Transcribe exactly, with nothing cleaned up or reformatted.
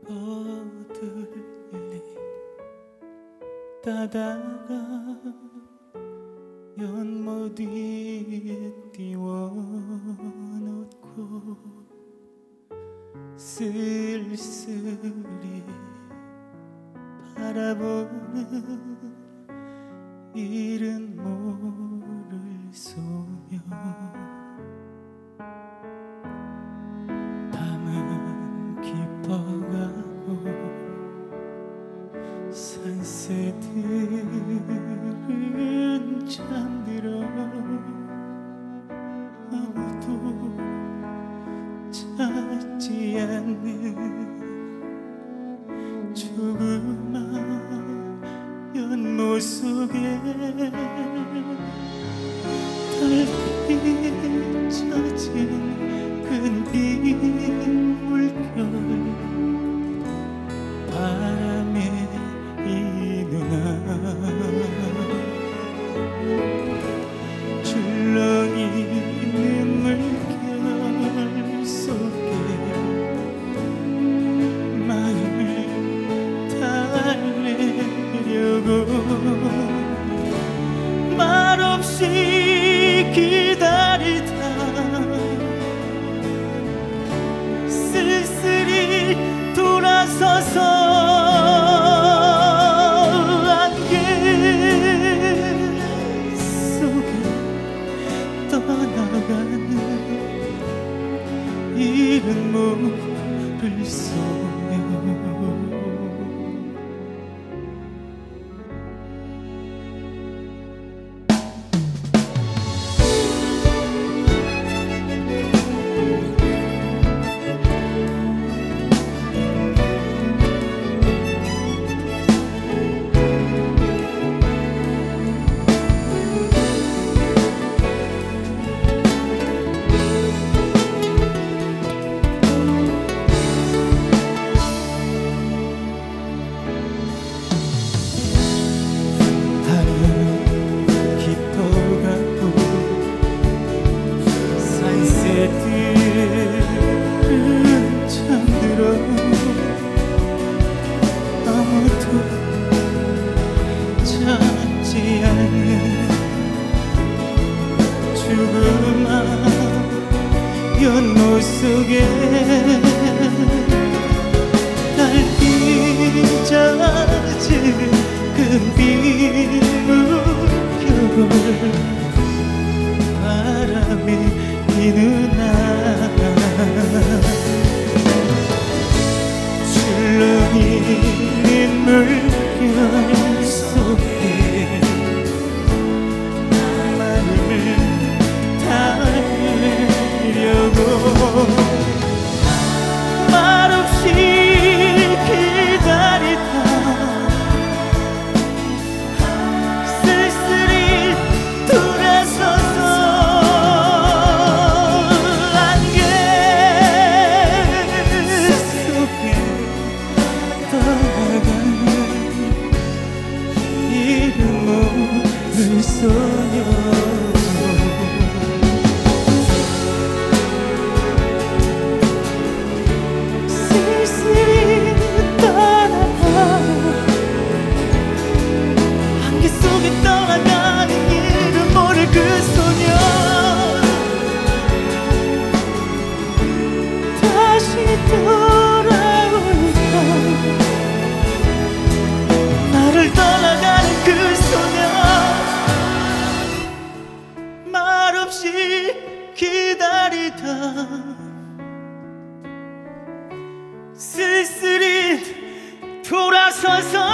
어둘리 따다가 연못 위에 띄워놓고 쓸쓸히 바라보는 이른 모를 소녀. 밤은 깊어가고 산새들은 잠들어 아무도 찾지 않는 조그만 연못 속에 달빛 젖은 큰빛 물결 바람에 이누나 줄렁이는 물결 속에 마음을 달래려고 말없이 기다리다 쓸쓸히 돌아서서 안개 속에 떠나가는 이른 모를 소녀. 새들은 잠들어 아무도 찾지 않는 조그만 연못 속에 달빛 젖은 금빛 물결 바람에 이누나 줄렁이는 물결 속에 마음을 달래려고 말없이 기다리다 쓸쓸히 돌아서서 소녀. 쓸쓸히 떠나가 안개 속에 떠나가는 이름 모를 그 소녀. 다시 돌아올까 나를 떠나가는 그 소녀. 말없이 기다리다 쓸쓸히 돌아서서